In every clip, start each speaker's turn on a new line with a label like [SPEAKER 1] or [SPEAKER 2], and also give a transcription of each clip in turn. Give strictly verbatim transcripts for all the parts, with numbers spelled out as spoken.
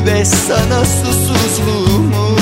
[SPEAKER 1] ve sana susuzluğumu.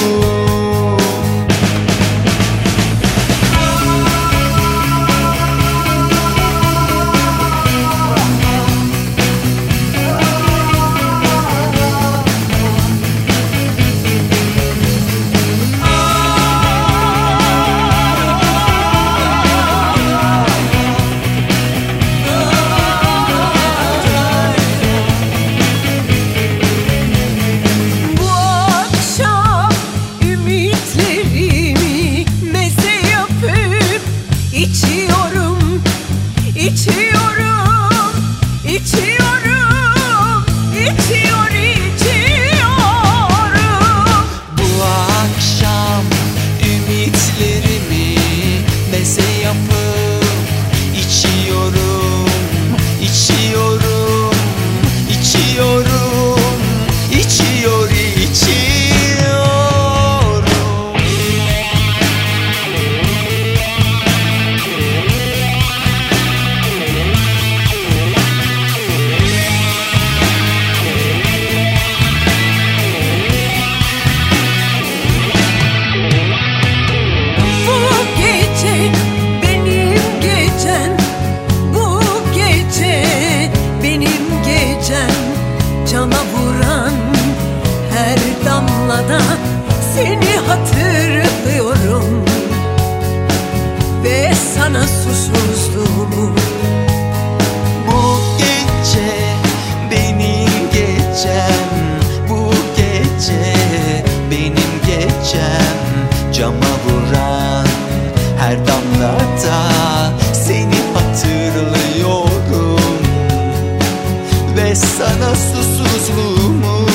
[SPEAKER 2] İçiyorum, içiyorum, içiyorum, içiyor, içiyorum.
[SPEAKER 1] Bu akşam ümitlerimi meze yapıp içiyorum, içiyorum, içiyorum, içiyor, içiyorum.
[SPEAKER 2] Cama vuran her damlada seni hatırlıyorum ve sana susuzluğumu.
[SPEAKER 1] Bu gece benim gecem, bu gece benim gecem. Cama vuran her damlada seni hatırlıyorum ve sana susuzluğumu.